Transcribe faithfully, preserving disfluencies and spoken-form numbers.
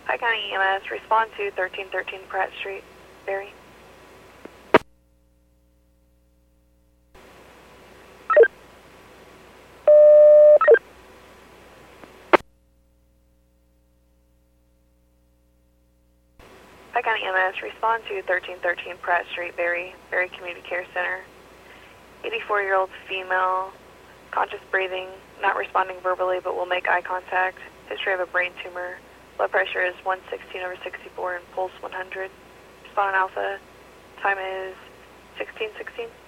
Pike County E M S, respond to thirteen thirteen Pratt Street, Berry. Pike County E M S, respond to thirteen thirteen Pratt Street, Berry, Berry Community Care Center. eighty-four-year-old female, conscious breathing, not responding verbally but will make eye contact. History of a brain tumor. Blood pressure is one sixteen over sixty-four and pulse one hundred. Respond on alpha. Time is sixteen sixteen.